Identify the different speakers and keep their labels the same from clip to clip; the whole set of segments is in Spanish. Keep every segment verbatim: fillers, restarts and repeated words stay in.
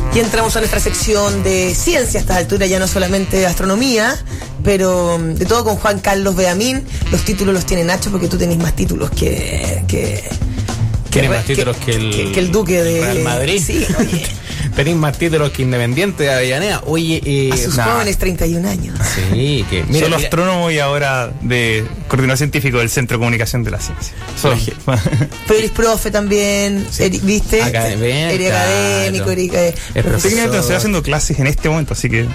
Speaker 1: Y entramos a nuestra sección de ciencia a estas alturas, ya no solamente de astronomía, pero de todo con Juan Carlos Beamín. Los títulos los tiene Nacho porque tú tenés más títulos que... que
Speaker 2: Tiene más títulos que, que, el,
Speaker 1: que, que el Duque de
Speaker 2: Real Madrid.
Speaker 1: Sí, oye.
Speaker 2: Tenéis más títulos que Independiente de Avellaneda. Oye, eh,
Speaker 1: a sus
Speaker 2: nah.
Speaker 1: jóvenes treinta y un años.
Speaker 2: Sí, que
Speaker 3: mira, solo
Speaker 2: mira.
Speaker 3: astrónomo y ahora de coordinador científico del Centro de Comunicación de la Ciencia. Solo.
Speaker 1: Pero eres profe también, sí. Eri, ¿viste?
Speaker 2: Académico.
Speaker 1: Eres académico, eres eh,
Speaker 3: técnicamente estoy haciendo clases en este momento, así que...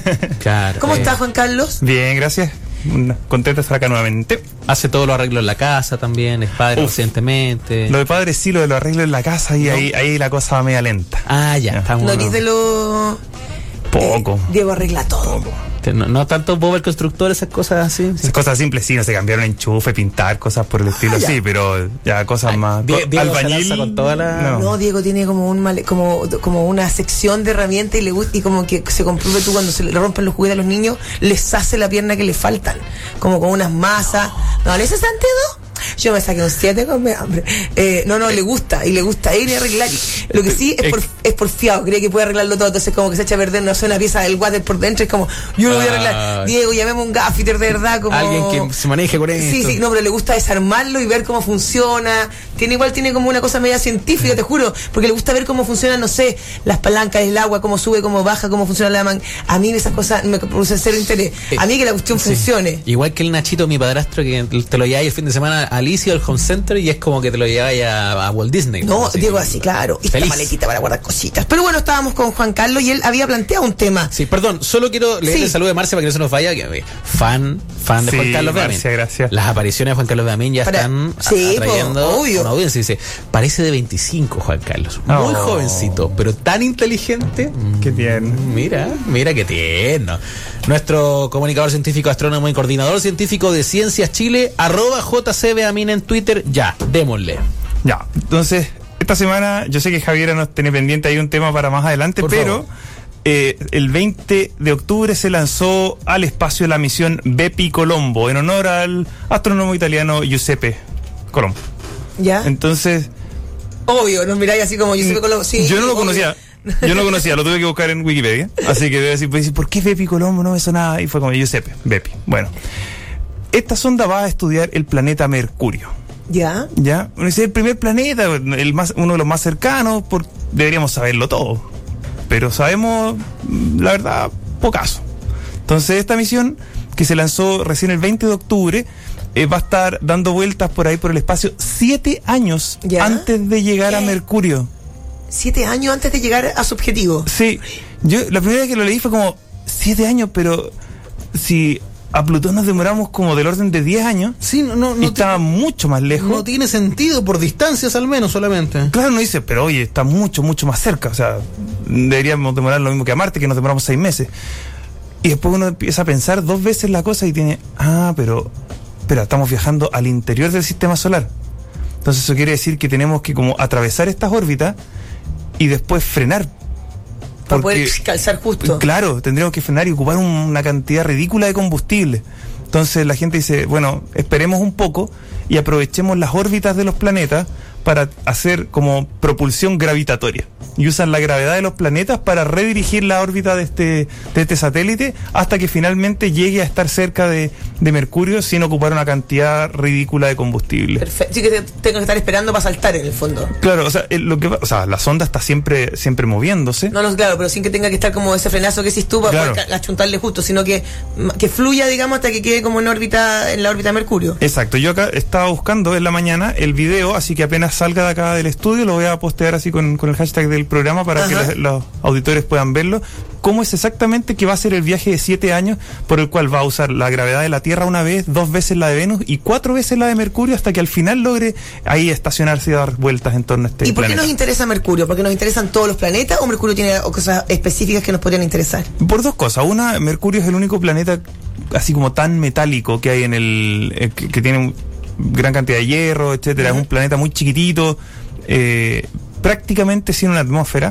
Speaker 2: Claro.
Speaker 1: ¿Cómo
Speaker 2: eh.
Speaker 1: estás, Juan Carlos?
Speaker 3: Bien, gracias. Contento de estar acá nuevamente.
Speaker 2: Hace todos los arreglos en la casa también, es padre recientemente.
Speaker 3: Lo de padre sí, lo de los arreglos en la casa y ¿no? ahí, ahí la cosa va media lenta.
Speaker 2: Ah, ya, estamos.
Speaker 1: No eres de lo...
Speaker 3: Poco.
Speaker 1: Eh, Diego arregla todo.
Speaker 3: Poco.
Speaker 2: No, no tanto Bob el constructor, esas cosas así.
Speaker 3: Esas cosas simples, sí, no se cambiaron enchufe, pintar, cosas por el estilo, ah, sí, pero ya cosas Ay, más.
Speaker 2: Die, Diego
Speaker 3: albañil.
Speaker 2: Se con toda la...
Speaker 1: no. no, Diego tiene como un mal, como, como una sección de herramientas y le gusta, y como que se compruebe tú cuando se le rompen los juguetes a los niños, les hace la pierna que le faltan, como con unas masas. No, en ese sentido, yo me saqué un siete con mi hambre. Eh, no, no, le gusta, y le gusta ir y arreglar. Lo que sí es por, es porfiado, cree que puede arreglarlo todo, entonces como que se echa a perder, no sé, una pieza del water por dentro, es como, yo lo voy a arreglar. Diego, llamemos un gaffiter de verdad, como...
Speaker 2: Alguien que se maneje con esto.
Speaker 1: Sí, sí, no, pero le gusta desarmarlo y ver cómo funciona. Tiene igual, tiene como una cosa media científica, te juro, porque le gusta ver cómo funcionan, no sé, las palancas, el agua, cómo sube, cómo baja, cómo funciona la man. A mí esas cosas me producen cero interés. A mí que la cuestión sí. funcione.
Speaker 2: Igual que el Nachito, mi padrastro, que te lo lleváis el fin de semana a Alicia, al Home Center, y es como que te lo lleváis a, a Walt Disney.
Speaker 1: No,
Speaker 2: así,
Speaker 1: Diego, así, claro. Y esta maletita para guardar cositas. Pero bueno, estábamos con Juan Carlos y él había planteado un tema.
Speaker 2: Sí, perdón, solo quiero leerle sí. el saludo de Marcia para que no se nos vaya. Que, fan, fan de sí, Juan Carlos Beamín.
Speaker 3: Gracias, gracias.
Speaker 2: Las apariciones de Juan Carlos Beamín ya para, están
Speaker 1: sí,
Speaker 2: atrayendo
Speaker 1: po, obvio.
Speaker 2: una audiencia. Dice, parece de veinticinco Juan Carlos. Muy oh. jovencito, pero tan inteligente.
Speaker 3: Qué tierno.
Speaker 2: Mira, mira qué tierno. Nuestro comunicador científico, astrónomo y coordinador científico de Ciencias Chile, arroba J C Beamín en Twitter. Ya, démosle.
Speaker 3: Ya, entonces, esta semana yo sé que Javiera nos tiene pendiente ahí un tema para más adelante, Por pero eh, el veinte de octubre se lanzó al espacio la misión Bepi Colombo, en honor al astrónomo italiano Giuseppe Colombo.
Speaker 1: ¿Ya?
Speaker 3: Entonces...
Speaker 1: Obvio, nos miráis así como Giuseppe Colombo. Sí,
Speaker 3: yo no lo
Speaker 1: obvio.
Speaker 3: conocía. Yo no lo conocía, lo tuve que buscar en Wikipedia. Así que debe decir, pues, ¿por qué Bepi Colombo? No me sonaba. Y fue como Giuseppe, Bepi. Bueno, esta sonda va a estudiar el planeta Mercurio.
Speaker 1: ¿Ya?
Speaker 3: ¿Ya? Es el primer planeta, el más, uno de los más cercanos, por, deberíamos saberlo todo. Pero sabemos, la verdad, pocaso. Entonces, esta misión, que se lanzó recién el veinte de octubre, eh, va a estar dando vueltas por ahí por el espacio siete años ¿Ya? antes de llegar ¿Qué? a Mercurio.
Speaker 1: Siete años antes de llegar a su objetivo.
Speaker 3: Sí, yo la primera vez que lo leí fue como, siete años, pero si a Plutón nos demoramos como del orden de diez años,
Speaker 2: sí, no, no,
Speaker 3: y estaba te, mucho más lejos.
Speaker 2: No tiene sentido, por distancias al menos solamente.
Speaker 3: Claro, uno dice, pero oye, está mucho, mucho más cerca, o sea, deberíamos demorar lo mismo que a Marte, que nos demoramos seis meses. Y después uno empieza a pensar dos veces la cosa y tiene, ah, pero, espera, estamos viajando al interior del sistema solar. Entonces eso quiere decir que tenemos que como atravesar estas órbitas y después frenar.
Speaker 1: Para poder calzar justo.
Speaker 3: Claro, tendríamos que frenar y ocupar un, una cantidad ridícula de combustible. Entonces la gente dice, bueno, esperemos un poco y aprovechemos las órbitas de los planetas para hacer como propulsión gravitatoria. Y usan la gravedad de los planetas para redirigir la órbita de este, de este satélite hasta que finalmente llegue a estar cerca de, de Mercurio sin ocupar una cantidad ridícula de combustible.
Speaker 1: Perfecto. Sí, que te, tengo que estar esperando para saltar en el fondo.
Speaker 3: Claro, o sea, lo que, o sea, la sonda está siempre, siempre moviéndose.
Speaker 1: No, no, claro, pero sin que tenga que estar como ese frenazo que hiciste tú para
Speaker 3: claro.
Speaker 1: poder achuntarle justo, sino que, que fluya, digamos, hasta que quede como en órbita, en la órbita de Mercurio.
Speaker 3: Exacto. Yo acá estaba buscando en la mañana el video, así que apenas salga de acá del estudio lo voy a postear así con, con el hashtag del programa para Ajá. que los, los auditores puedan verlo. Cómo es exactamente que va a ser el viaje de siete años por el cual va a usar la gravedad de la Tierra una vez, dos veces la de Venus y cuatro veces la de Mercurio hasta que al final logre ahí estacionarse y dar vueltas en torno a este
Speaker 1: planeta. ¿Y por
Speaker 3: planeta.
Speaker 1: qué nos interesa Mercurio? ¿Porque nos interesan todos los planetas o Mercurio tiene cosas específicas que nos podrían interesar?
Speaker 3: Por dos cosas. Una, Mercurio es el único planeta así como tan metálico que hay en el... Eh, que, que tiene gran cantidad de hierro, etcétera. Uh-huh. Es un planeta muy chiquitito, eh, prácticamente sin una atmósfera.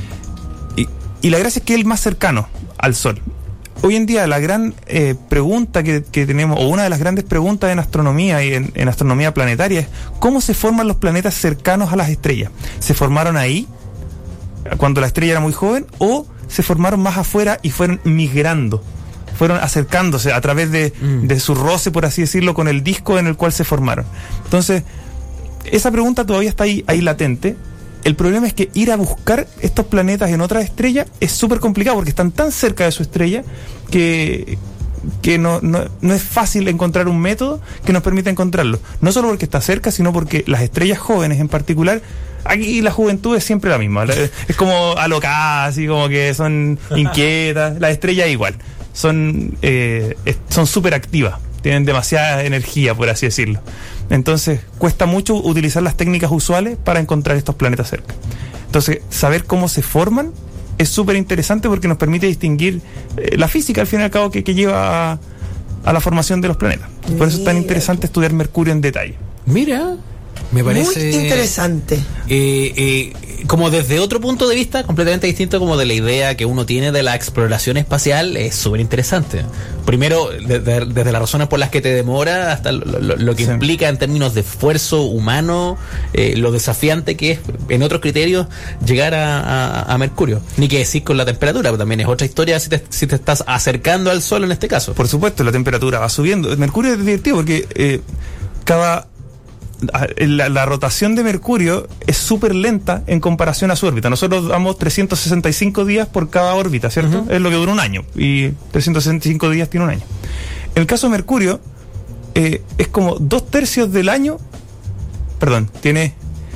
Speaker 3: Y, y la gracia es que es el más cercano al Sol. Hoy en día la gran eh, pregunta que, que tenemos, o una de las grandes preguntas en astronomía y en, en astronomía planetaria es ¿cómo se forman los planetas cercanos a las estrellas? ¿Se formaron ahí? cuando la estrella era muy joven, o se formaron más afuera y fueron migrando, fueron acercándose a través de, mm. de su roce, por así decirlo, con el disco en el cual se formaron. Entonces, esa pregunta todavía está ahí, ahí latente. El problema es que ir a buscar estos planetas en otras estrellas es súper complicado porque están tan cerca de su estrella que, que no, no, no es fácil encontrar un método que nos permita encontrarlo. No solo porque está cerca, sino porque las estrellas jóvenes en particular, aquí la juventud es siempre la misma. Es como alocada, así como que son inquietas. Las estrellas igual. Son eh, son súper activas. Tienen demasiada energía, por así decirlo. Entonces, cuesta mucho utilizar las técnicas usuales para encontrar estos planetas cerca. Entonces, saber cómo se forman es súper interesante porque nos permite distinguir eh, la física, al fin y al cabo, que, que lleva a, a la formación de los planetas. Por eso es tan interesante estudiar Mercurio en detalle.
Speaker 2: Mira, me parece...
Speaker 1: Muy interesante.
Speaker 2: Eh, eh, como desde otro punto de vista, completamente distinto como de la idea que uno tiene de la exploración espacial, es súper interesante. Primero, de, de, desde las razones por las que te demora, hasta lo, lo, lo que sí. implica en términos de esfuerzo humano, eh, lo desafiante que es, en otros criterios, llegar a, a, a Mercurio. Ni que decir con la temperatura, pero también es otra historia si te, si te estás acercando al Sol en este caso.
Speaker 3: Por supuesto, la temperatura va subiendo. Mercurio es divertido porque eh, cada... La, la rotación de Mercurio es súper lenta en comparación a su órbita. Nosotros damos trescientos sesenta y cinco días por cada órbita, ¿cierto? Uh-huh. Es lo que dura un año. Y trescientos sesenta y cinco días tiene un año. En el caso de Mercurio, eh, es como dos tercios del año. Perdón, tiene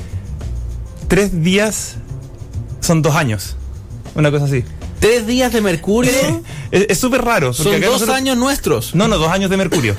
Speaker 3: tres días, son dos años. Una cosa así.
Speaker 2: ¿Tres días de Mercurio?
Speaker 3: Es súper raro.
Speaker 2: Son dos nosotros... años nuestros.
Speaker 3: No, no, dos años de Mercurio.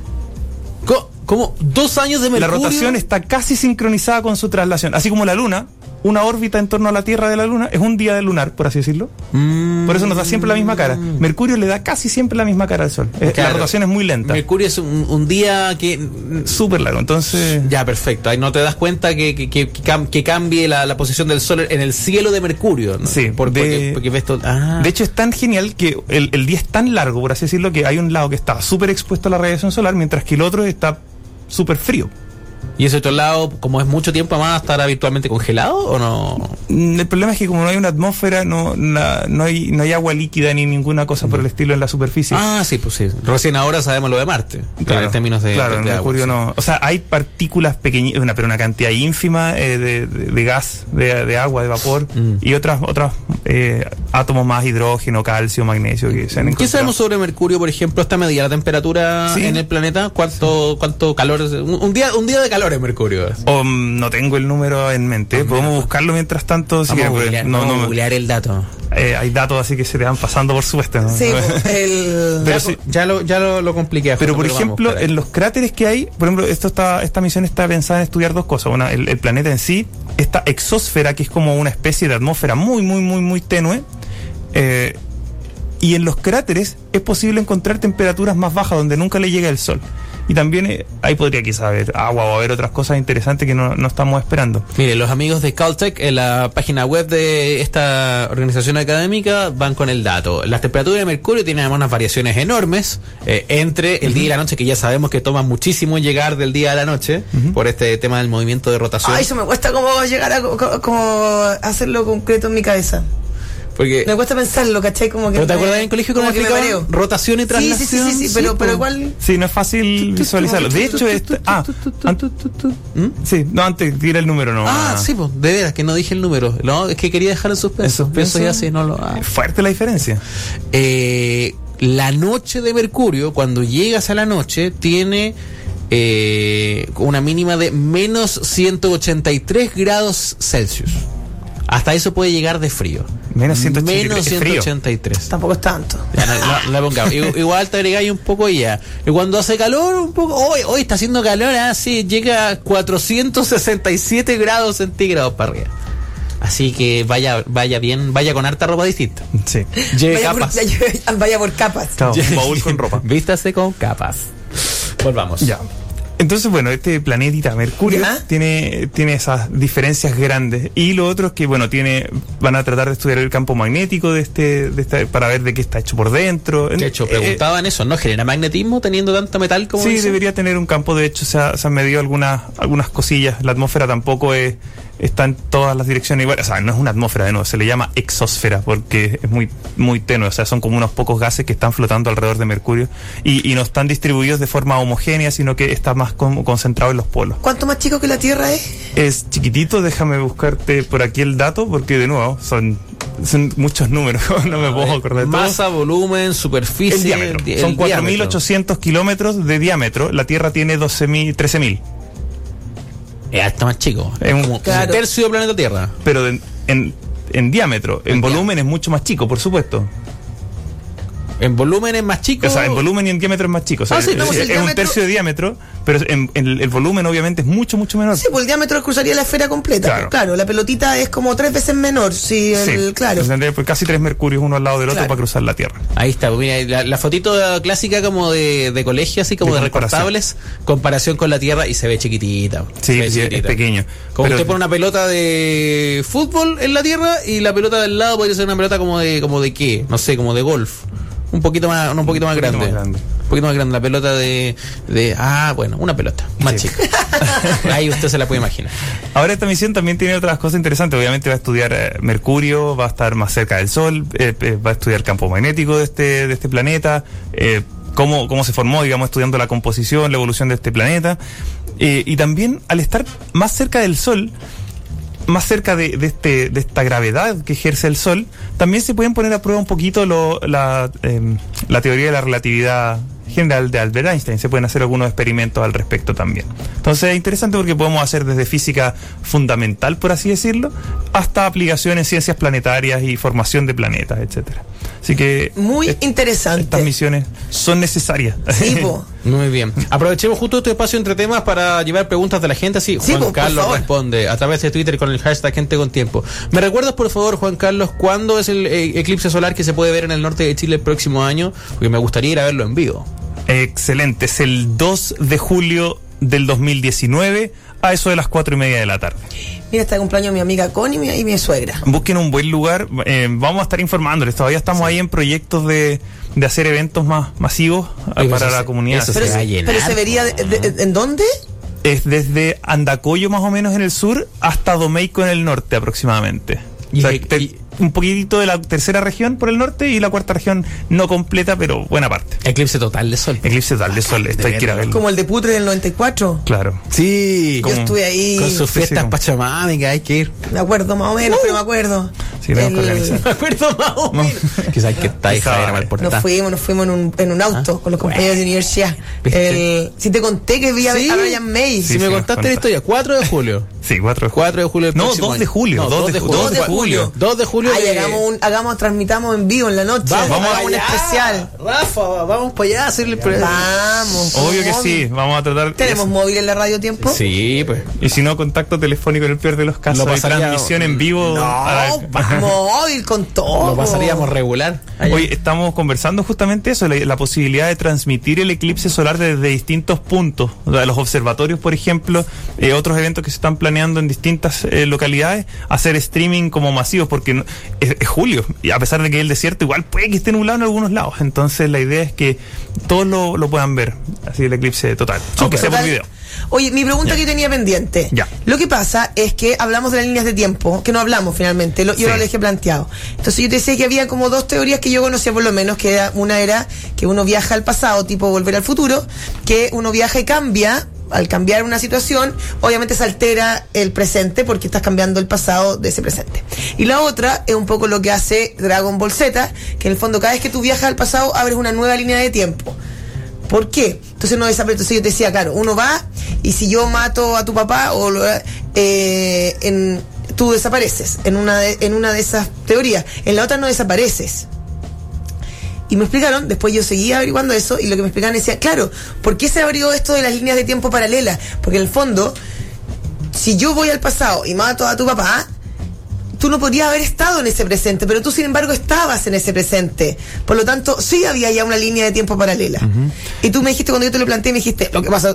Speaker 2: ¿Cómo? ¿Cómo? ¿Dos años de Mercurio?
Speaker 3: La rotación está casi sincronizada con su traslación. Así como la Luna, una órbita en torno a la Tierra de la Luna es un día de lunar, por así decirlo. Mm. Por eso nos da siempre la misma cara. Mercurio le da casi siempre la misma cara al Sol. Claro. La rotación es muy lenta.
Speaker 2: Mercurio es un, un día que...
Speaker 3: súper largo, entonces...
Speaker 2: Ya, perfecto. Ahí no te das cuenta que, que, que, que cambie la, la posición del Sol en el cielo de Mercurio, ¿no?
Speaker 3: Sí.
Speaker 2: Por,
Speaker 3: de,
Speaker 2: porque, porque ves todo... ah.
Speaker 3: de hecho, es tan genial que el, el día es tan largo, por así decirlo, que hay un lado que está súper expuesto a la radiación solar, mientras que el otro está súper frío.
Speaker 2: ¿Y ese otro lado, como es mucho tiempo más, estará virtualmente congelado o no?
Speaker 3: El problema es que como no hay una atmósfera, no, la, no hay no hay agua líquida ni ninguna cosa por el estilo en la superficie.
Speaker 2: Ah, sí, pues sí. Recién ahora sabemos lo de Marte.
Speaker 3: Claro,
Speaker 2: en términos de,
Speaker 3: claro,
Speaker 2: de, de
Speaker 3: en Mercurio
Speaker 2: agua,
Speaker 3: no.
Speaker 2: Sí.
Speaker 3: O sea, hay partículas pequeñitas, una, pero una cantidad ínfima eh, de, de, de gas, de, de agua, de vapor, mm. y otras otras eh, átomos más, hidrógeno, calcio, magnesio que se han encontrado.
Speaker 2: ¿Qué sabemos sobre Mercurio, por ejemplo? ¿Está medida la temperatura sí. en el planeta? ¿Cuánto sí. cuánto calor? Un, un día un día de calor en Mercurio.
Speaker 3: O, um, no tengo el número en mente. No, Podemos no, buscarlo mientras tanto.
Speaker 2: Vamos, si a, googlear, no, vamos no, a googlear el dato.
Speaker 3: Eh, hay datos así que se te van pasando por supuesto, ¿no?
Speaker 1: Sí, el...
Speaker 2: Pero ya, sí, ya lo ya lo, lo compliqué.
Speaker 3: Pero por pero ejemplo, vamos, en los cráteres que hay, por ejemplo, esto está esta misión está pensada en estudiar dos cosas. Una, el, el planeta en sí, esta exósfera que es como una especie de atmósfera muy, muy, muy, muy tenue. Eh, y en los cráteres es posible encontrar temperaturas más bajas donde nunca le llega el sol. Y también eh, ahí podría quizás haber agua o haber otras cosas interesantes que no, no estamos esperando.
Speaker 2: Mire, los amigos de Caltech en la página web de esta organización académica van con el dato. Las temperaturas de Mercurio tienen además unas variaciones enormes eh, entre el uh-huh. día y la noche, que ya sabemos que toma muchísimo llegar del día a la noche uh-huh. por este tema del movimiento de rotación.
Speaker 1: Ay, eso me cuesta como llegar a como, como hacerlo concreto en mi cabeza.
Speaker 2: Porque
Speaker 1: me cuesta pensarlo, ¿cachai? Como que
Speaker 2: ¿pero te acuerdas en el colegio cómo explicaban rotación y traslación?
Speaker 1: Sí, sí, sí, sí, sí, pero, pero igual...
Speaker 3: Sí, no es fácil visualizarlo. De hecho, este... Ah, ¿Mm? sí, no, antes, tira el número, no.
Speaker 2: Ah, ah, sí, pues, de veras, que no dije el número. No, es que quería dejar en suspenso. ¿En suspenso? Ya sí, no lo... Ah.
Speaker 3: Es fuerte la diferencia.
Speaker 2: Eh, la noche de Mercurio, cuando llegas a la noche, tiene... Eh, una mínima de menos ciento ochenta y tres grados Celsius. Hasta eso puede llegar de frío.
Speaker 3: Menos ciento ochenta y tres.
Speaker 2: Menos ciento ochenta y tres.
Speaker 1: Tampoco es tanto.
Speaker 2: Ya, no, no, no pongamos. Igual te agregáis un poco y ya. Y cuando hace calor, un poco. Hoy, hoy está haciendo calor, ah, sí, llega a cuatrocientos sesenta y siete grados centígrados para arriba. Así que vaya, vaya bien, vaya con harta ropa distinta.
Speaker 3: Sí.
Speaker 2: Lleve
Speaker 1: vaya
Speaker 2: capas.
Speaker 1: Por, vaya por capas.
Speaker 3: Claro, un baúl con ropa.
Speaker 2: Vístase con capas. Volvamos.
Speaker 3: Ya. Entonces, bueno, este planetita Mercurio
Speaker 1: ¿Ya?
Speaker 3: tiene tiene esas diferencias grandes. Y lo otro es que, bueno, tiene van a tratar de estudiar el campo magnético de este, de este para ver de qué está hecho por dentro.
Speaker 2: De hecho,
Speaker 3: Eh,
Speaker 2: preguntaban eso, ¿no genera magnetismo teniendo tanto metal como
Speaker 3: Sí,
Speaker 2: dicen?
Speaker 3: debería tener un campo. De hecho, se, ha- se han medido algunas algunas cosillas. La atmósfera tampoco es, está en todas las direcciones igual. O sea, no es una atmósfera, de nuevo, se le llama exósfera porque es muy muy tenue. O sea, son como unos pocos gases que están flotando alrededor de Mercurio y, y no están distribuidos de forma homogénea, sino que está más como concentrado en los polos.
Speaker 1: ¿Cuánto más chico que la Tierra es?
Speaker 3: Es chiquitito, déjame buscarte por aquí el dato porque, de nuevo, son, son muchos números. No me puedo acordar de todo.
Speaker 2: Masa, volumen, superficie.
Speaker 3: El diámetro.
Speaker 2: el
Speaker 3: Son cuatro mil
Speaker 2: diámetro.
Speaker 3: ochocientos kilómetros de diámetro. La Tierra tiene doce mil, trece mil.
Speaker 2: Es hasta más chico.
Speaker 3: Es
Speaker 2: Es
Speaker 3: un-
Speaker 2: como
Speaker 1: Claro.
Speaker 2: un tercio del planeta Tierra.
Speaker 3: Pero de- en, en diámetro, en
Speaker 2: En
Speaker 3: volumen es mucho más chico, por supuesto.
Speaker 2: En volumen es más chico.
Speaker 3: O sea, en volumen y en diámetro es más chico. O sea,
Speaker 2: Ah, sí,
Speaker 3: es,
Speaker 2: no, pues
Speaker 3: es
Speaker 1: el
Speaker 3: un
Speaker 1: diámetro-
Speaker 3: tercio de diámetro, pero en, en el, el volumen obviamente es mucho, mucho menor.
Speaker 1: Sí, pues el diámetro cruzaría la esfera completa.
Speaker 3: Claro.
Speaker 1: Claro, la pelotita es como tres veces menor. Sí, el,
Speaker 3: Sí,
Speaker 1: claro.
Speaker 3: ¿entendés? Pues casi tres mercurios uno al lado del otro
Speaker 1: Claro.
Speaker 3: para cruzar la Tierra.
Speaker 2: Ahí está, pues mira, la, la fotito clásica como de, de colegio, así como
Speaker 3: De
Speaker 2: de,
Speaker 3: comparación.
Speaker 2: recortables, comparación con la Tierra y se ve chiquitita.
Speaker 3: Sí,
Speaker 2: se ve
Speaker 3: sí, es
Speaker 2: chiquitita.
Speaker 3: pequeño.
Speaker 2: Como
Speaker 3: Pero-
Speaker 2: usted pone una pelota de fútbol en la Tierra y la pelota del lado podría ser una pelota como de, como de qué, no sé, como de golf. Un poquito más, un poquito más
Speaker 3: Un poquito
Speaker 2: grande.
Speaker 3: más grande.
Speaker 2: Un poquito más grande, la pelota de, de ah, bueno, una pelota, más
Speaker 3: Sí.
Speaker 2: chica. Ahí usted se la puede imaginar.
Speaker 3: Ahora esta misión también tiene otras cosas interesantes. Obviamente va a estudiar eh, Mercurio, va a estar más cerca del Sol, eh, eh, va a estudiar el campo magnético de este, de este planeta, eh, cómo, cómo se formó, digamos, estudiando la composición, la evolución de este planeta. Eh, y también al estar más cerca del Sol, más cerca de, de, este, de esta gravedad que ejerce el Sol, también se pueden poner a prueba un poquito lo, la, eh, la teoría de la relatividad general de Albert Einstein. Se pueden hacer algunos experimentos al respecto también. Entonces es interesante porque podemos hacer desde física fundamental, por así decirlo, hasta aplicaciones en ciencias planetarias y formación de planetas, etcétera. Así que
Speaker 1: Muy
Speaker 3: est-
Speaker 1: interesante.
Speaker 3: estas misiones son necesarias.
Speaker 1: Sí, po.
Speaker 2: Muy bien. Aprovechemos justo este espacio entre temas para llevar preguntas de la gente. Así,
Speaker 1: Sí,
Speaker 2: Juan
Speaker 1: por- por
Speaker 2: Carlos
Speaker 1: favor.
Speaker 2: responde a través de Twitter con el hashtag Gente con Tiempo. ¿Me recuerdas, por favor, Juan Carlos, cuándo es el eh, eclipse solar que se puede ver en el norte de Chile el próximo año? Porque me gustaría ir a verlo en vivo.
Speaker 3: Excelente, es el dos de julio del dos mil diecinueve a eso de las cuatro y media de la tarde.
Speaker 1: Mira, está de cumpleaños mi amiga Connie y mi, y mi suegra.
Speaker 3: Busquen un buen lugar, eh, vamos a estar informándoles, todavía estamos ahí en proyectos de, de hacer eventos más masivos eh,
Speaker 2: Oye,
Speaker 3: para
Speaker 2: eso
Speaker 3: la
Speaker 2: se-
Speaker 3: comunidad.
Speaker 2: eso
Speaker 1: Pero,
Speaker 2: se va a llenar.
Speaker 1: pero se vería de- de- ¿en dónde?
Speaker 3: Es desde Andacoyo más o menos en el sur hasta Domeico en el norte aproximadamente.
Speaker 2: Y-
Speaker 3: O sea,
Speaker 2: y-
Speaker 3: te-
Speaker 2: y-
Speaker 3: un poquitito de la tercera región por el norte y la cuarta región no completa, pero buena parte.
Speaker 2: Eclipse total de sol.
Speaker 3: Eclipse total de sol, esto hay que ir a verlo.
Speaker 1: Como el de Putre del noventa y cuatro.
Speaker 3: Claro.
Speaker 2: Sí.
Speaker 1: Yo
Speaker 3: ¿Cómo?
Speaker 1: estuve ahí.
Speaker 2: Con sus
Speaker 3: Sí,
Speaker 2: fiestas
Speaker 3: sí.
Speaker 2: pachamámicas, hay que ir.
Speaker 1: Me acuerdo más o menos, pero me acuerdo.
Speaker 3: Sí, tenemos que organizar.
Speaker 2: Me acuerdo más o menos. Quizás que está ahí
Speaker 3: Esa-
Speaker 2: Javier Malportá.
Speaker 1: Nos fuimos, nos fuimos en un, en un auto
Speaker 2: Ah,
Speaker 1: con los compañeros de universidad.
Speaker 2: ¿Viste?
Speaker 1: El, si te conté que vi a,
Speaker 2: Sí.
Speaker 1: a Brian May.
Speaker 2: Si
Speaker 3: Sí,
Speaker 2: me
Speaker 3: sí,
Speaker 2: contaste
Speaker 3: nos
Speaker 2: la historia, cuatro de julio.
Speaker 3: Sí, cuatro de julio.
Speaker 2: cuatro de julio del
Speaker 3: No,
Speaker 2: próximo
Speaker 3: dos de
Speaker 2: año.
Speaker 3: julio,
Speaker 2: No,
Speaker 3: dos
Speaker 2: dos
Speaker 3: de
Speaker 2: de
Speaker 3: julio.
Speaker 2: julio.
Speaker 1: dos de julio.
Speaker 2: dos de julio.
Speaker 1: Ay,
Speaker 2: de-
Speaker 1: hagamos un, hagamos, transmitamos en vivo en la noche.
Speaker 2: Vamos,
Speaker 3: Vamos
Speaker 1: a un
Speaker 2: allá,
Speaker 1: especial.
Speaker 2: Rafa, vamos para allá a hacerle el pre-
Speaker 1: Vamos.
Speaker 3: Obvio que
Speaker 1: móvil.
Speaker 3: sí, vamos a tratar.
Speaker 1: ¿Tenemos
Speaker 3: eso.
Speaker 1: móvil en la radio tiempo?
Speaker 2: Sí, pues.
Speaker 3: Y si no, contacto telefónico en el peor de los casos.
Speaker 2: Lo
Speaker 3: Hay
Speaker 2: pasaría-
Speaker 3: transmisión en vivo.
Speaker 1: No,
Speaker 3: para-
Speaker 1: pa- móvil con todo.
Speaker 2: Lo pasaríamos regular. Allá.
Speaker 3: Hoy estamos conversando justamente eso, la, la posibilidad de transmitir el eclipse solar desde distintos puntos, o sea, los observatorios, por ejemplo, eh, otros eventos que se están planeando en distintas eh, localidades, hacer streaming como masivos, porque no- es, es julio, y a pesar de que el desierto igual puede que esté nublado en algunos lados, entonces la idea es que todos lo, lo puedan ver, así el eclipse total, aunque sea por
Speaker 1: Total.
Speaker 3: video.
Speaker 1: Oye, mi pregunta que yo tenía pendiente.
Speaker 3: Ya.
Speaker 1: Lo que pasa es que hablamos de las líneas de tiempo, que no hablamos finalmente, lo, yo
Speaker 3: Sí.
Speaker 1: lo dejé planteado. Entonces yo te decía que había como dos teorías que yo conocía por lo menos, que era, una era que uno viaja al pasado, tipo volver al futuro, que uno viaja y cambia. Al cambiar una situación, obviamente se altera el presente porque estás cambiando el pasado de ese presente. Y la otra es un poco lo que hace Dragon Ball Z, que en el fondo cada vez que tú viajas al pasado abres una nueva línea de tiempo. ¿Por qué? Entonces no desaparece. Entonces yo te decía, claro, uno va y si yo mato a tu papá o lo, eh, en, tú desapareces en una de, en una de esas teorías. En la otra no desapareces. Y me explicaron, después yo seguía averiguando eso y lo que me explicaban decía, claro, ¿por qué se abrió esto de las líneas de tiempo paralelas? Porque en el fondo, si yo voy al pasado y mato a tu papá, tú no podrías haber estado en ese presente, pero tú sin embargo estabas en ese presente. Por lo tanto, sí había ya una línea de tiempo paralela. Y tú me dijiste, cuando yo te lo planteé, me dijiste, lo que pasa,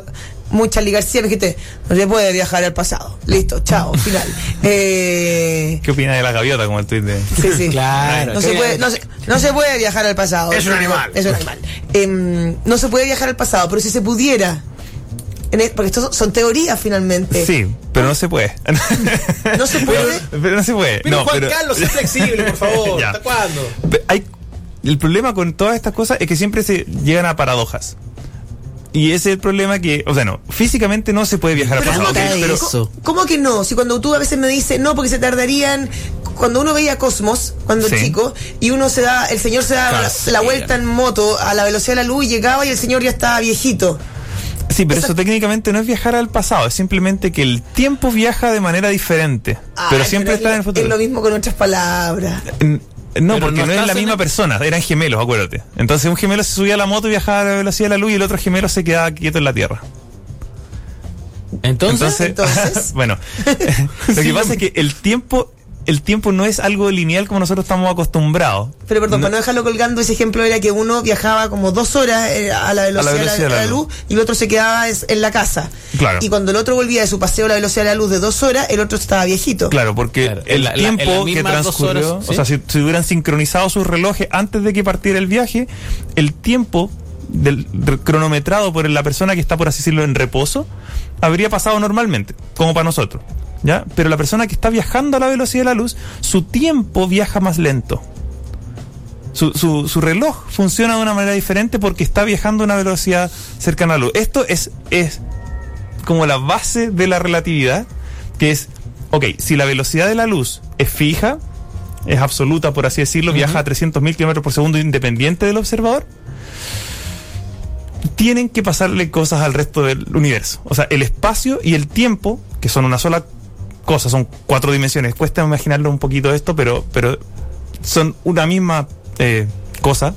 Speaker 1: muy Charly García, me dijiste, no se puede viajar al pasado. Listo, chao, final. Eh,
Speaker 3: ¿Qué opinas de la gaviota como el tuit de...?
Speaker 1: sí, sí.
Speaker 2: Claro.
Speaker 1: No se, puede, no, se, no se puede viajar al pasado.
Speaker 2: Es un animal.
Speaker 1: Es un animal. Eh, no se puede viajar al pasado, pero si se pudiera... En el, porque esto son teorías finalmente.
Speaker 3: Sí, pero no se puede.
Speaker 1: No se puede.
Speaker 3: Pero, pero no se puede.
Speaker 2: Pero
Speaker 3: no,
Speaker 2: Juan
Speaker 3: pero...
Speaker 2: Carlos, es flexible, por favor.
Speaker 3: Ya.
Speaker 2: ¿Hasta cuándo?
Speaker 3: Hay, el problema con todas estas cosas es que siempre se llegan a paradojas. Y ese es el problema que, o sea, no, físicamente no se puede viajar al
Speaker 1: Pero
Speaker 3: pasado.
Speaker 1: ¿cómo,
Speaker 3: ok,
Speaker 1: que,
Speaker 3: pero-
Speaker 1: ¿cómo, cómo que no? Si cuando tú a veces me dices, no, porque se tardarían... Cuando uno veía Cosmos, cuando
Speaker 3: Sí.
Speaker 1: chico, y uno se da, el señor se da
Speaker 2: Claro,
Speaker 1: la,
Speaker 2: sí,
Speaker 1: la vuelta en moto a la velocidad de la luz y llegaba y el señor ya estaba viejito.
Speaker 3: Sí, pero
Speaker 1: Esa-
Speaker 3: eso técnicamente no es viajar al pasado, es simplemente que el tiempo viaja de manera diferente.
Speaker 1: Ay,
Speaker 3: pero siempre
Speaker 1: es
Speaker 3: está
Speaker 1: lo-
Speaker 3: en el futuro.
Speaker 1: Es lo mismo con otras palabras.
Speaker 3: N- No,
Speaker 2: Pero
Speaker 3: porque
Speaker 2: no
Speaker 3: no, es
Speaker 2: estás
Speaker 3: la
Speaker 2: en
Speaker 3: misma
Speaker 2: el-
Speaker 3: persona, eran gemelos, acuérdate. Entonces un gemelo se subía a la moto y viajaba a la velocidad de la luz y el otro gemelo se quedaba quieto en la Tierra.
Speaker 2: Entonces,
Speaker 1: Entonces.
Speaker 3: bueno, lo que
Speaker 2: Sí,
Speaker 3: pasa
Speaker 2: no-
Speaker 3: es que el tiempo, el tiempo no es algo lineal como nosotros estamos acostumbrados.
Speaker 1: Pero perdón,
Speaker 3: No-
Speaker 1: para no dejarlo colgando, ese ejemplo era que uno viajaba como dos horas eh, a la velocidad,
Speaker 3: velocidad
Speaker 1: de la, de la luz y el otro se quedaba es- en la casa.
Speaker 3: Claro.
Speaker 1: Y cuando el otro volvía de su paseo a la velocidad de la luz de dos horas, el otro estaba viejito.
Speaker 3: Claro, porque
Speaker 2: Claro,
Speaker 3: el
Speaker 2: en la- en la-
Speaker 3: tiempo
Speaker 2: en las
Speaker 3: que
Speaker 2: mismas dos
Speaker 3: transcurrió,
Speaker 2: horas,
Speaker 3: o
Speaker 2: ¿sí?
Speaker 3: sea, si, si hubieran sincronizado sus relojes antes de que partiera el viaje, el tiempo del, del cronometrado por la persona que está, por así decirlo, en reposo, habría pasado normalmente, como para nosotros, ¿ya? Pero la persona que está viajando a la velocidad de la luz, su tiempo viaja más lento. Su, su, su reloj funciona de una manera diferente porque está viajando a una velocidad cercana a la luz. Esto es, es como la base de la relatividad, que es, ok, si la velocidad de la luz es fija, es absoluta, por así decirlo, viaja a trescientos mil kilómetros por segundo independiente del observador, tienen que pasarle cosas al resto del universo. O sea, el espacio y el tiempo, que son una sola cosa, son cuatro dimensiones. Cuesta imaginarlo un poquito esto, pero, pero son una misma eh, cosa,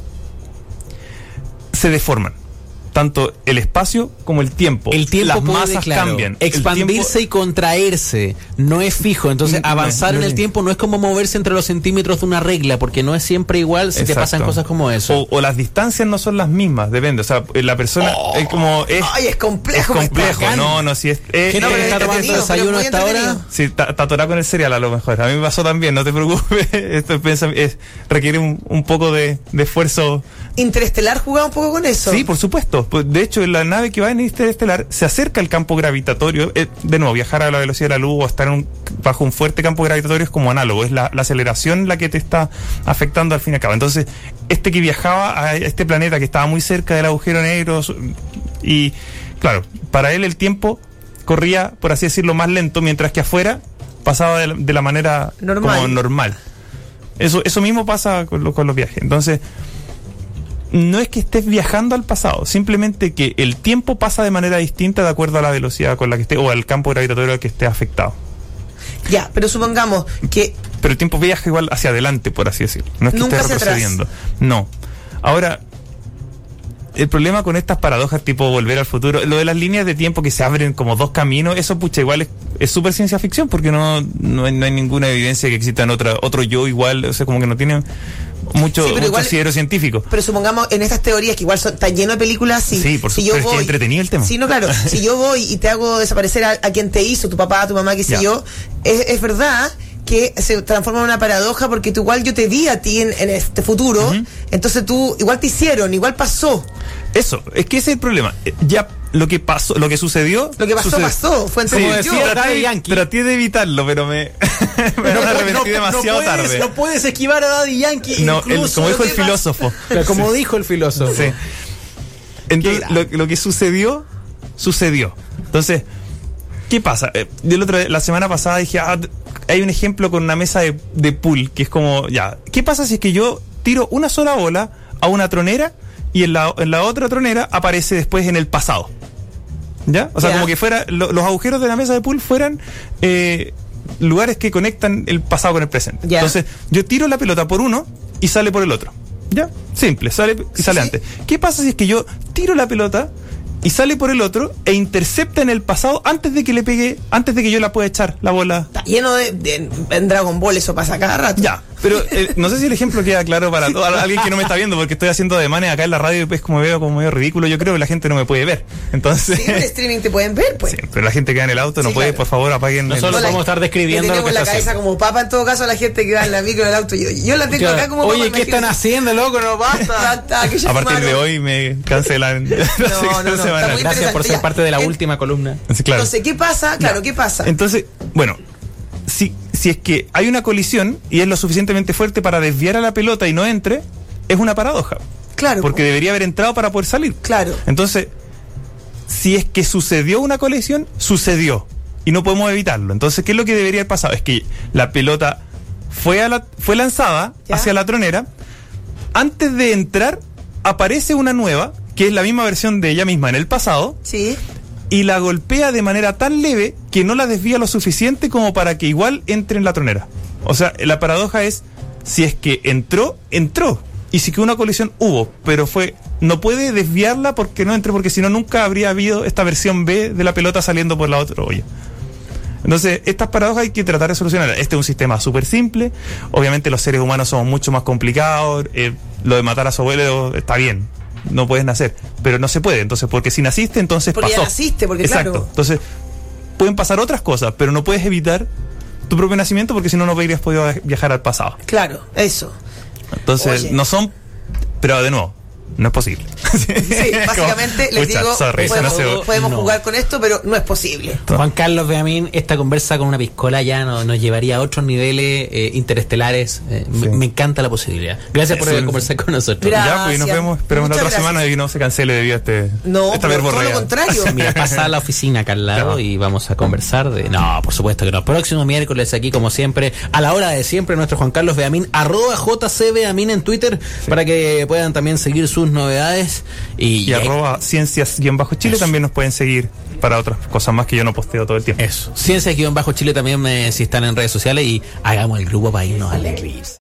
Speaker 3: se deforman. Tanto el espacio como el tiempo.
Speaker 2: el tiempo
Speaker 3: Las
Speaker 2: puede,
Speaker 3: masas
Speaker 2: claro,
Speaker 3: cambian. El
Speaker 2: expandirse
Speaker 3: tiempo-
Speaker 2: y contraerse. No es fijo. Entonces,
Speaker 3: No, no
Speaker 2: avanzar
Speaker 3: es- no
Speaker 2: en
Speaker 3: es-
Speaker 2: el tiempo no es como moverse entre los centímetros de una regla, porque no es siempre igual si te
Speaker 3: Exacto.
Speaker 2: pasan cosas como eso.
Speaker 3: O, o las distancias no son las mismas, depende. O sea, la persona es como. Es,
Speaker 1: Ay, es complejo.
Speaker 3: es complejo.
Speaker 1: bacán.
Speaker 3: No, no, si es. eh,
Speaker 2: ¿Qué no,
Speaker 3: eh,
Speaker 2: pero está
Speaker 3: eh,
Speaker 2: tomando
Speaker 1: entretenido,
Speaker 2: desayuno
Speaker 1: pero muy
Speaker 2: hasta ahora?
Speaker 1: entretenido.
Speaker 3: Sí, está está atorado con el cereal a lo mejor. A mí me pasó también, no te preocupes. Esto es, pensa- es- requiere un, un poco de, de esfuerzo.
Speaker 1: Interestelar jugaba un poco con eso.
Speaker 3: Sí, por supuesto. Pues, de hecho, la nave que va en interestelar se acerca al campo gravitatorio. Eh, de nuevo, viajar a la velocidad de la luz o estar en un- bajo un fuerte campo gravitatorio es como análogo. Es la, la aceleración la que te está afectando al fin y al cabo. Entonces, este que viajaba a este planeta que estaba muy cerca del agujero negro su- y, claro, para él el tiempo corría, por así decirlo, más lento, mientras que afuera pasaba de la, de la manera
Speaker 1: Normal.
Speaker 3: como normal. Eso, eso mismo pasa con, lo- con los viajes. Entonces, no es que estés viajando al pasado, simplemente que el tiempo pasa de manera distinta de acuerdo a la velocidad con la que esté o al campo gravitatorio que esté afectado.
Speaker 1: Ya, pero supongamos que
Speaker 3: Pero el tiempo viaja igual hacia adelante, por así decirlo. No es que
Speaker 1: Nunca
Speaker 3: esté
Speaker 1: hacia atrás.
Speaker 3: retrocediendo. No. Ahora, el problema con estas paradojas tipo volver al futuro, lo de las líneas de tiempo que se abren como dos caminos, eso pucha, igual es es súper ciencia ficción porque no, no, hay, no hay ninguna evidencia que existan otra, otro yo igual, o sea, como que no tiene mucho,
Speaker 1: Sí, pero
Speaker 3: mucho
Speaker 1: igual-
Speaker 3: asidero científico.
Speaker 1: Pero supongamos en estas teorías que igual son, están lleno de películas así.
Speaker 3: Sí, por
Speaker 1: si
Speaker 3: supuesto,
Speaker 1: yo
Speaker 3: pero es que
Speaker 1: voy,
Speaker 3: es entretenido el tema.
Speaker 1: Sí, no, claro. Si yo voy y te hago desaparecer a, a quien te hizo, tu papá, tu mamá, qué sé
Speaker 3: Ya.
Speaker 1: yo, es, es verdad que se transforma en una paradoja porque tú igual yo te vi a ti en, en este futuro, entonces tú igual te hicieron, igual pasó.
Speaker 3: Eso, es que ese es el problema. Eh, Ya lo que pasó, lo que sucedió.
Speaker 1: Lo que pasó,
Speaker 3: sucedió.
Speaker 1: pasó. Fue entre
Speaker 3: Sí,
Speaker 1: tú y
Speaker 2: decía
Speaker 1: yo.
Speaker 3: traté,
Speaker 2: Daddy
Speaker 3: de-
Speaker 2: Yankee.
Speaker 3: traté de evitarlo, pero me, me arrepentí demasiado
Speaker 2: puedes,
Speaker 3: tarde.
Speaker 2: no puedes esquivar a Daddy Yankee.
Speaker 3: No, el-
Speaker 2: incluso
Speaker 3: como dijo el
Speaker 2: lo que pasa-
Speaker 3: filósofo.
Speaker 2: Claro, como dijo el filósofo.
Speaker 3: Sí. Entonces,
Speaker 2: Qué
Speaker 3: lo, lo que sucedió, sucedió. Entonces, ¿qué pasa? Eh, yo la, otra, la semana pasada dije, ah, hay un ejemplo con una mesa de, de pool, que es como, ya, ¿qué pasa si es que yo tiro una sola bola a una tronera y en la, en la otra tronera aparece después en el pasado? ¿Ya? O sea,
Speaker 1: Ya.
Speaker 3: como que fuera, lo- los agujeros de la mesa de pool fueran eh, lugares que conectan el pasado con el presente.
Speaker 1: Ya.
Speaker 3: Entonces, yo tiro la pelota por uno y sale por el otro. ¿Ya? Simple, sale y sale
Speaker 1: Sí.
Speaker 3: antes. ¿Qué pasa si es que yo tiro la pelota y sale por el otro e intercepta en el pasado antes de que le pegue, antes de que yo la pueda echar la bola.
Speaker 1: Está lleno de, de en Dragon Ball, eso pasa cada rato.
Speaker 3: Ya, pero eh, no sé si el ejemplo queda claro para todo, alguien que no me está viendo, porque estoy haciendo ademanes acá en la radio y pues como veo como medio ridículo, yo creo que la gente no me puede ver. Entonces,
Speaker 1: Sí, en streaming te pueden ver, pues.
Speaker 3: sí, pero la gente que va en el auto no
Speaker 1: Sí,
Speaker 3: puede,
Speaker 1: claro.
Speaker 3: por favor, apaguen
Speaker 2: Nosotros
Speaker 1: No, la-
Speaker 2: vamos a estar describiendo
Speaker 1: que
Speaker 2: lo que
Speaker 1: tenemos
Speaker 2: está
Speaker 1: la cabeza
Speaker 2: haciendo.
Speaker 1: como papa en todo caso, la gente que va en la micro del auto. Yo, yo la tengo acá como papa.
Speaker 2: Oye, ¿qué están
Speaker 1: imagínate.
Speaker 2: haciendo, loco? No basta.
Speaker 1: Basta, que ya
Speaker 3: A partir de
Speaker 1: fumaron.
Speaker 3: hoy me cancelan.
Speaker 1: no, no,
Speaker 3: semanal.
Speaker 1: está muy
Speaker 2: Gracias por
Speaker 1: interesante,
Speaker 2: ser
Speaker 1: ya.
Speaker 2: parte de la
Speaker 1: En-
Speaker 2: última columna.
Speaker 3: Sí, claro.
Speaker 1: Entonces, ¿qué pasa? Claro, ¿qué pasa?
Speaker 3: Entonces, bueno, si, si es que hay una colisión y es lo suficientemente fuerte para desviar a la pelota y no entre, es una paradoja.
Speaker 1: Claro.
Speaker 3: Porque debería haber entrado para poder salir.
Speaker 1: Claro.
Speaker 3: Entonces, si es que sucedió una colisión, sucedió. Y no podemos evitarlo. Entonces, ¿qué es lo que debería haber pasado? Es que la pelota fue, a la, fue lanzada
Speaker 1: ¿Ya?
Speaker 3: hacia la tronera. Antes de entrar, aparece una nueva, que es la misma versión de ella misma en el pasado,
Speaker 1: Sí.
Speaker 3: y la golpea de manera tan leve que no la desvía lo suficiente como para que igual entre en la tronera. O sea, la paradoja es, si es que entró, entró. Y si que una colisión hubo, pero fue, no puede desviarla porque no entre, porque si no nunca habría habido esta versión B de la pelota saliendo por la otra olla. Entonces, estas paradojas hay que tratar de solucionarlas. Este es un sistema súper simple. Obviamente los seres humanos somos mucho más complicados. Eh, lo de matar a su abuelo está bien. No puedes nacer. Pero no se puede. Entonces, porque si naciste, entonces
Speaker 1: Porque ya
Speaker 3: pasó.
Speaker 1: naciste, porque
Speaker 3: Exacto.
Speaker 1: claro.
Speaker 3: Entonces, pueden pasar otras cosas, pero no puedes evitar tu propio nacimiento porque si no, no habrías podido viajar al pasado.
Speaker 1: Claro, eso.
Speaker 3: Entonces,
Speaker 1: Oye.
Speaker 3: no son... Pero de nuevo, no es posible.
Speaker 1: Sí, básicamente les
Speaker 3: Pucha,
Speaker 1: digo,
Speaker 3: sorry,
Speaker 1: podemos,
Speaker 3: no sé.
Speaker 1: podemos
Speaker 2: No.
Speaker 1: jugar con esto, pero no es posible.
Speaker 2: Juan Carlos Beamín, esta conversa con una piscola ya no- nos llevaría a otros niveles eh, interestelares. Eh, me,
Speaker 3: Sí.
Speaker 2: me encanta la posibilidad. Gracias por
Speaker 3: Eso.
Speaker 2: eh, conversar con nosotros.
Speaker 1: Mira,
Speaker 3: Ya, pues y nos
Speaker 1: Gracias.
Speaker 3: vemos. Esperemos la
Speaker 1: Muchas
Speaker 3: otra
Speaker 1: gracias.
Speaker 3: semana y no se cancele debido a este,
Speaker 1: No,
Speaker 3: esta
Speaker 1: pero todo lo
Speaker 3: verborrea.
Speaker 1: contrario.
Speaker 2: Mira, pasa a la oficina acá al lado
Speaker 3: Ya.
Speaker 2: y vamos a conversar de... No, por supuesto que no. Próximo miércoles aquí, como siempre, a la hora de siempre, nuestro Juan Carlos Beamín, arroba J C Beamín en Twitter, para que puedan también seguir sus novedades. Y,
Speaker 3: Y arroba ciencias-chile también nos pueden seguir para otras cosas más que yo no posteo todo el tiempo.
Speaker 2: Eso. Ciencia-Chile también, eh, si están en redes sociales, y hagamos el grupo para irnos al eclipse.